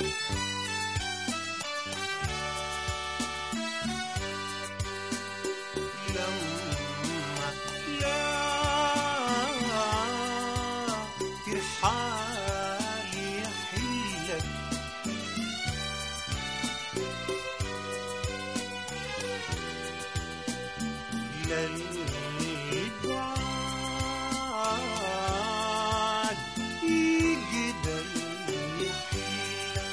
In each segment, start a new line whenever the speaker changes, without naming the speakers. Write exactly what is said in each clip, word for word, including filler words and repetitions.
لما لا ترحال يحلك للبعاد يقدر يحلك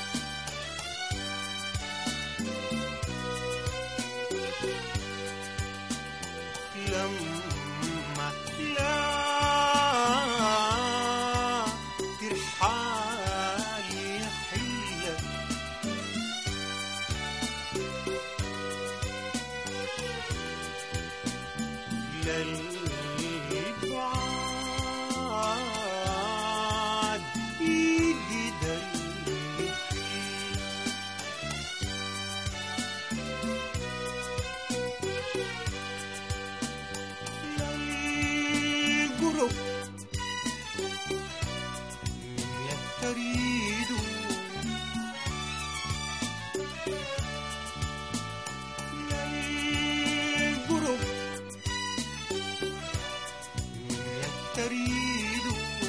لما لا ترحال يحلك للبعاد يقدر للقرب يستريد للقرب تريد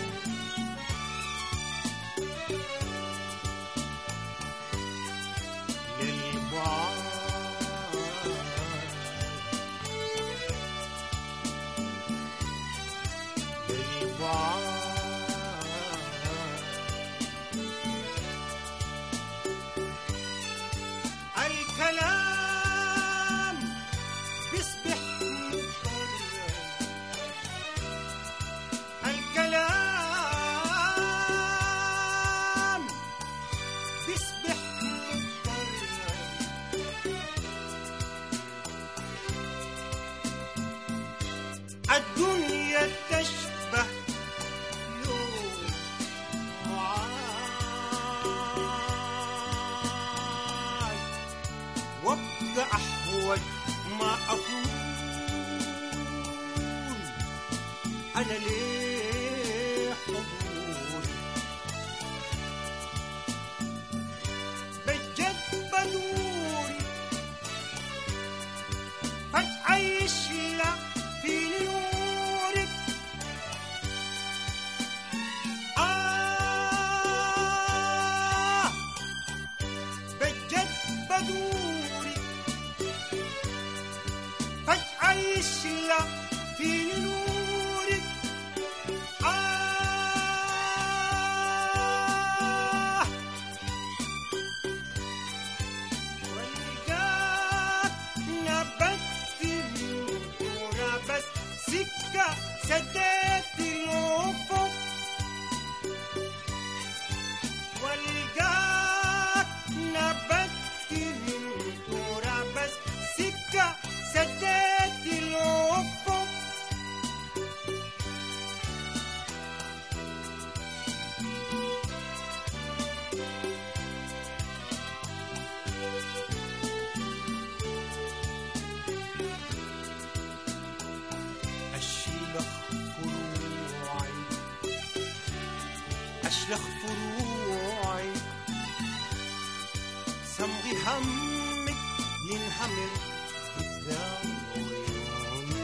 للبعاد للبعاد الكلام بيصبح مكرر الكلام بيصبح مكرر الدنيا تشبه يوم معاد وابقى احوج ما اقول انا ليه حضور بجد بدور فتعيش لا في نورك آه بجد بدور فتعيش لا في نورك آه والقاك نبت من بس سكة سديت الأفق والقاك نبت من بس سكة سديت الأفق أشلخ فروعي أشلخ فروعي صمغي همك ينهمر قدام عيوني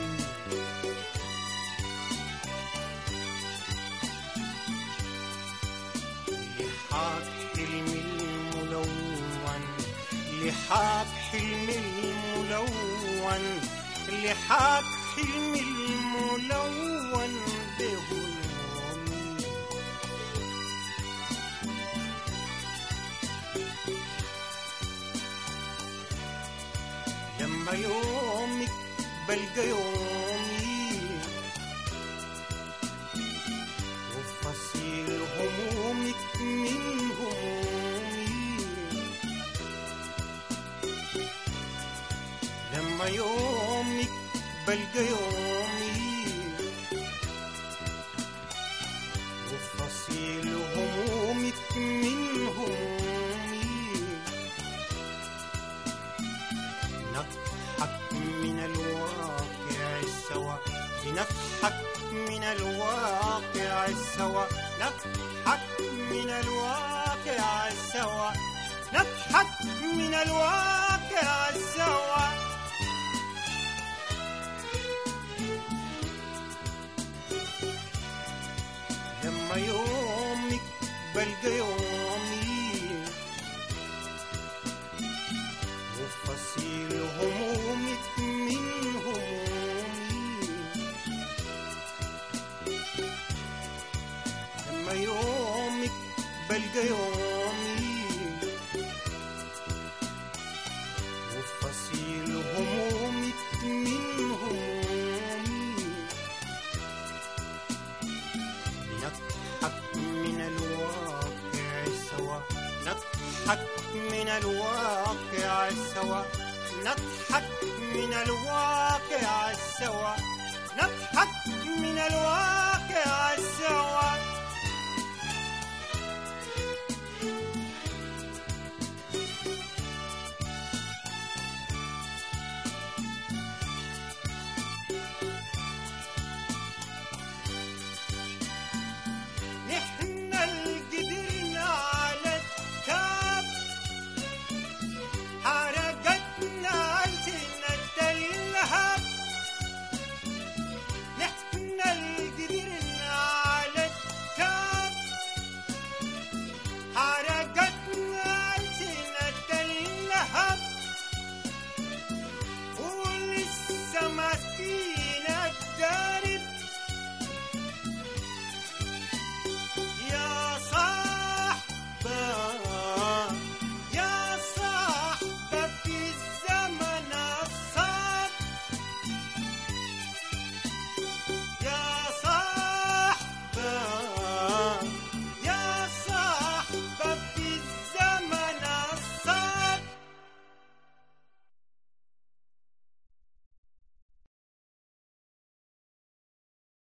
لحاك حلمي الملون لحاك حلمي الملون لحاك حلمي الملون بهمومي لما يومك بلقى يومي وفصيل همومك من همومي لما يومك بلقى يومي وفصيل همومك من همومي نضحك من الواقع سوا نضحك من الواقع سوا نضحك من الواقع سوا نضحك من الواقع سوا. لما يومك بلقى يومي وفصيل همومك من همومي. لما يومك بلقى يومي وفصيل همومك من همومي. نضحك من الواقع سوا، نضحك من الواقع سوا، نضحك من الواقع سوا، نضحك من الواقع سوا.